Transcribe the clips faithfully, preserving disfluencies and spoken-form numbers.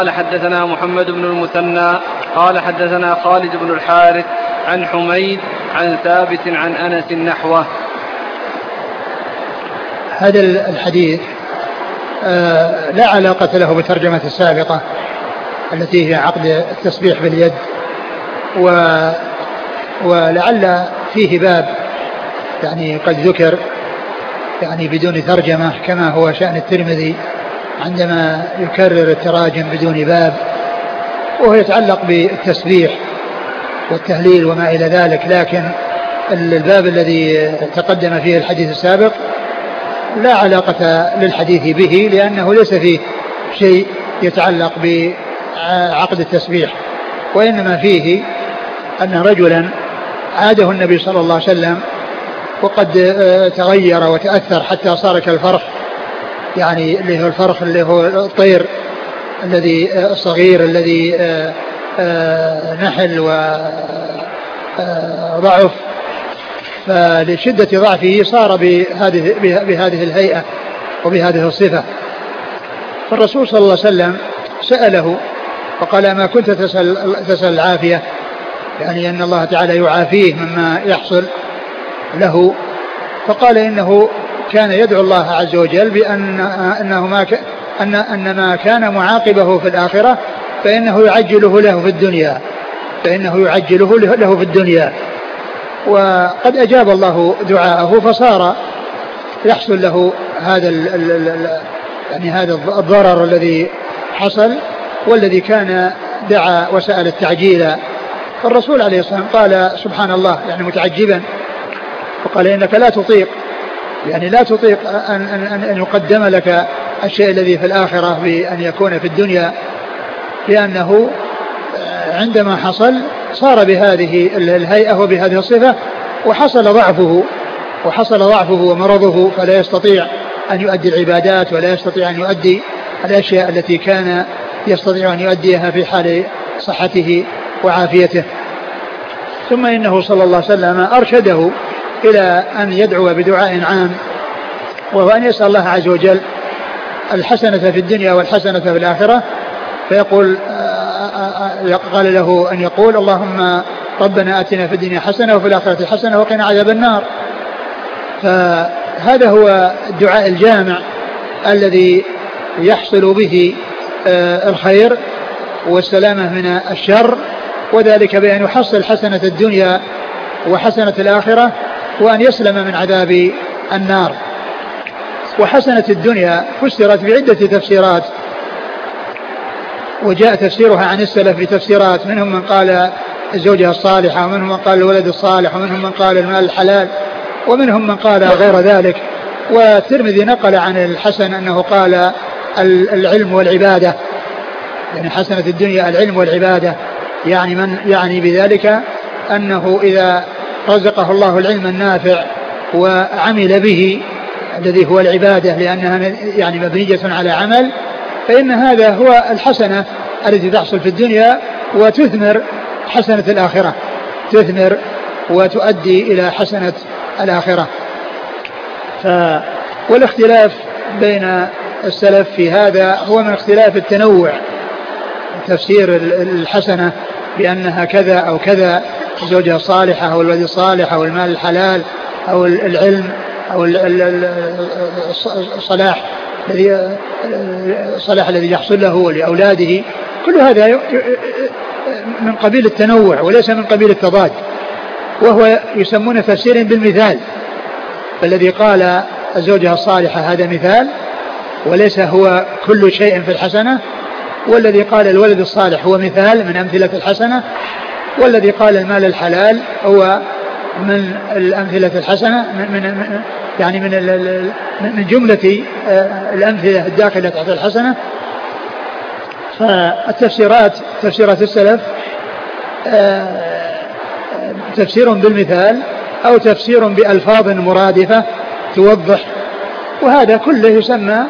قال حدثنا محمد بن المثنى قال حدثنا خالد بن الحارث عن حميد عن ثابت عن أنس نحوه. هذا الحديث آه لا علاقة له بالترجمة السابقة التي هي عقد التسبيح باليد، و ولعل فيه باب يعني قد ذكر يعني بدون ترجمة كما هو شأن الترمذي عندما يكرر التراجم بدون باب، وهو يتعلق بالتسبيح والتهليل وما إلى ذلك. لكن الباب الذي تقدم فيه الحديث السابق لا علاقة للحديث به، لأنه ليس فيه شيء يتعلق بعقد التسبيح، وإنما فيه أن رجلا عاده النبي صلى الله عليه وسلم وقد تغير وتأثر حتى صار كالفرخ، يعني اللي هو الفرخ اللي هو الطير الذي الصغير الذي نحل وضعف، فلشدة ضعفه صار بهذه, بهذه الهيئة وبهذه الصفة. فالرسول صلى الله عليه وسلم سأله وقال: ما كنت تسأل, تسأل العافية، يعني أن الله تعالى يعافيه مما يحصل له. فقال: إنه كان يدعو الله عز وجل بأن أنه ما ك... أن أن ما كان معاقبه في الآخرة فإنه يعجله له في الدنيا فإنه يعجله له في الدنيا وقد أجاب الله دعاءه، فصار يحصل له هذا ال ال يعني هذا الضرر الذي حصل والذي كان دعا وسأل التعجيل. فالرسول عليه الصلاة والسلام قال: سبحان الله، يعني متعجبا، وقال: إنك لا تطيق يعني لا تطيق أن, أن, أن يقدم لك الشيء الذي في الآخرة بأن يكون في الدنيا، لأنه عندما حصل صار بهذه الهيئة وبهذه الصفة، وحصل ضعفه وحصل ضعفه ومرضه، فلا يستطيع أن يؤدي العبادات ولا يستطيع أن يؤدي الأشياء التي كان يستطيع أن يؤديها في حال صحته وعافيته. ثم إنه صلى الله عليه وسلم أرشده إلى أن يدعو بدعاء عام، وهو أن يسأل الله عز وجل الحسنة في الدنيا والحسنة في الآخرة، فيقول قال له أن يقول: اللهم ربنا آتنا في الدنيا حسنة وفي الآخرة حسنة وقنا عذاب النار. فهذا هو الدعاء الجامع الذي يحصل به الخير والسلامة من الشر، وذلك بأن يحصل حسنة الدنيا وحسنة الآخرة، وأن يسلم من عذاب النار. وحسنة الدنيا فسرت بعدة تفسيرات، وجاء تفسيرها عن السلف بتفسيرات، منهم من قال الزوجة الصالحة، ومنهم من قال الولد الصالح، ومنهم من قال المال الحلال، ومنهم من قال غير ذلك. والترمذي نقل عن الحسن أنه قال العلم والعبادة، يعني حسنة الدنيا العلم والعبادة، يعني من يعني بذلك أنه إذا رزقه الله العلم النافع وعمل به الذي هو العبادة، لأنها يعني مبنية على عمل، فإن هذا هو الحسنة التي تحصل في الدنيا وتثمر حسنة الآخرة، تثمر وتؤدي إلى حسنة الآخرة. ف والاختلاف بين السلف في هذا هو من اختلاف التنوع، تفسير الحسنة بأنها كذا أو كذا، الزوجة الصالحة أو الولد الصالح أو المال الحلال أو العلم أو الصلاح الذي الصلاح الذي يحصل له ولأولاده، كل هذا من قبيل التنوع وليس من قبيل التضاد، وهو يسمون تفسير بالمثال. فالذي قال الزوجة الصالحة هذا مثال وليس هو كل شيء في الحسنة، والذي قال الولد الصالح هو مثال من أمثلة الحسنة، والذي قال المال الحلال هو من الأمثلة الحسنة، من من يعني من من جملة الأمثلة الداخلة تحت الحسنة. فالتفسيرات تفسيرات السلف تفسير بالمثال أو تفسير بألفاظ مرادفة توضح، وهذا كله يسمى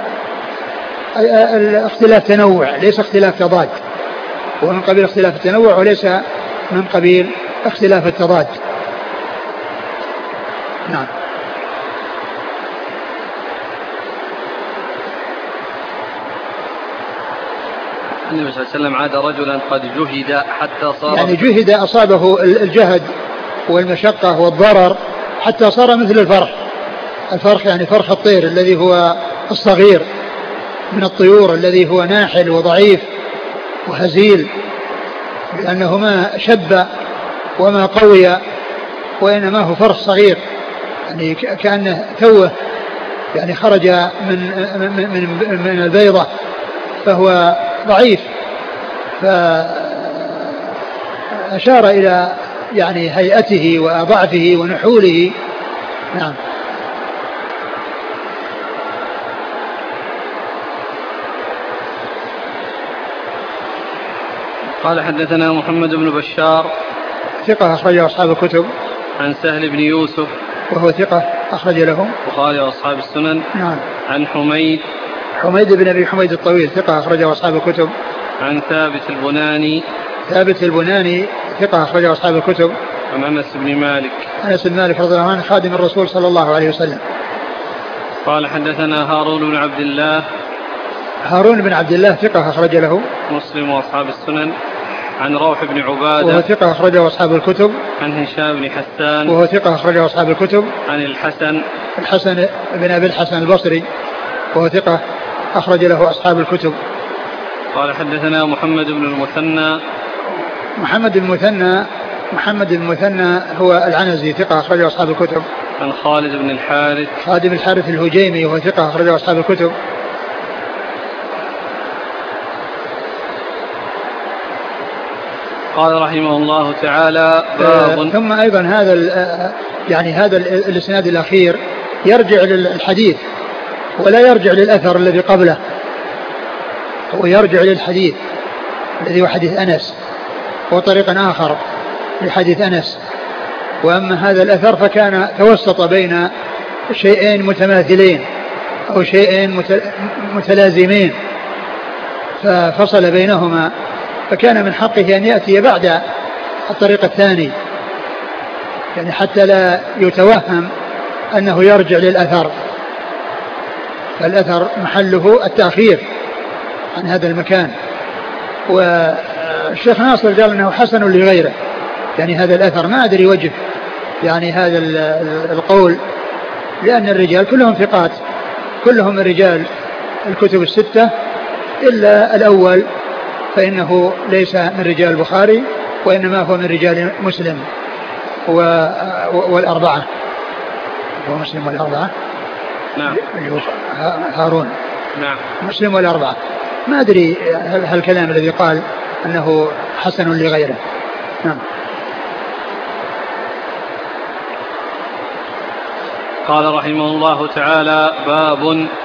اختلاف تنوع ليس اختلاف تضاد، ومن قبيل اختلاف التنوع وليس من قبيل اختلاف التضاد. نعم. النبي صلى الله عليه وسلم عاد رجلا قد جهد حتى صار يعني جهد أصابه الجهد والمشقة والضرر حتى صار مثل الفرخ. الفرخ يعني فرخ الطير الذي هو الصغير من الطيور الذي هو ناحل وضعيف وهزيل، لأنه ما شب وما قوي وإنما هو فرخ صغير، يعني كأنه توه يعني خرج من من من البيضة، فهو ضعيف. فأشار إلى يعني هيئته وضعفه ونحوله. نعم. قال حدثنا محمد بن بشار ثقة أخرجه أصحاب الكتب. عن سهل بن يوسف وهو ثقة أخرج له البخاري وأصحاب السنن. نعم. عن حميد حميد بن أبي حميد الطويل ثقة أخرجه أصحاب الكتب. عن ثابت البناني ثابت البناني ثقة أخرجه أصحاب الكتب. عن أنس بن مالك أنس بن مالك رضي الله عنه خادم الرسول صلى الله عليه وسلم. قال حدثنا هارون بن عبد الله هارون بن عبد الله ثقة أخرج له مسلم وأصحاب السنن. عن روح بن عبادة وهو ثقة أخرجه أصحاب الكتب. عن هشام بن حسان وهو ثقة أخرجه أصحاب الكتب. عن الحسن الحسن بن أبي الحسن البصري وهو ثقة أخرج له أصحاب الكتب. قال حدثنا محمد بن المثنى محمد بن المثنى محمد بن المثنى هو العنزي ثقة أخرجه أصحاب الكتب. عن خالد بن الحارث خالد الحارث الهجيمي وهو ثقة أخرجه أصحاب الكتب. قال رحمه الله تعالى باب. ثم أيضا هذا يعني هذا الإسناد الأخير يرجع للحديث ولا يرجع للأثر الذي قبله، هو يرجع للحديث الذي هو حديث أنس وطريق آخر لحديث أنس. وأما هذا الأثر فكان توسط بين شيئين متماثلين أو شيئين متلازمين ففصل بينهما، فكان من حقه أن يأتي بعد الطريق الثاني، يعني حتى لا يتوهم أنه يرجع للأثر، فالأثر محله التأخير عن هذا المكان. والشيخ ناصر قال أنه حسن لغيره، يعني هذا الأثر ما أدري وجه يعني هذا القول، لأن الرجال كلهم ثقات، كلهم من رجال الكتب الستة إلا الأول فإنه ليس من رجال البخاري وإنما هو من رجال مسلم والأربعة، هو مسلم والأربعة. نعم. هارون. نعم. مسلم والأربعة. ما أدري هل الكلام الذي قال أنه حسن لغيره. نعم. قال رحمه الله تعالى باب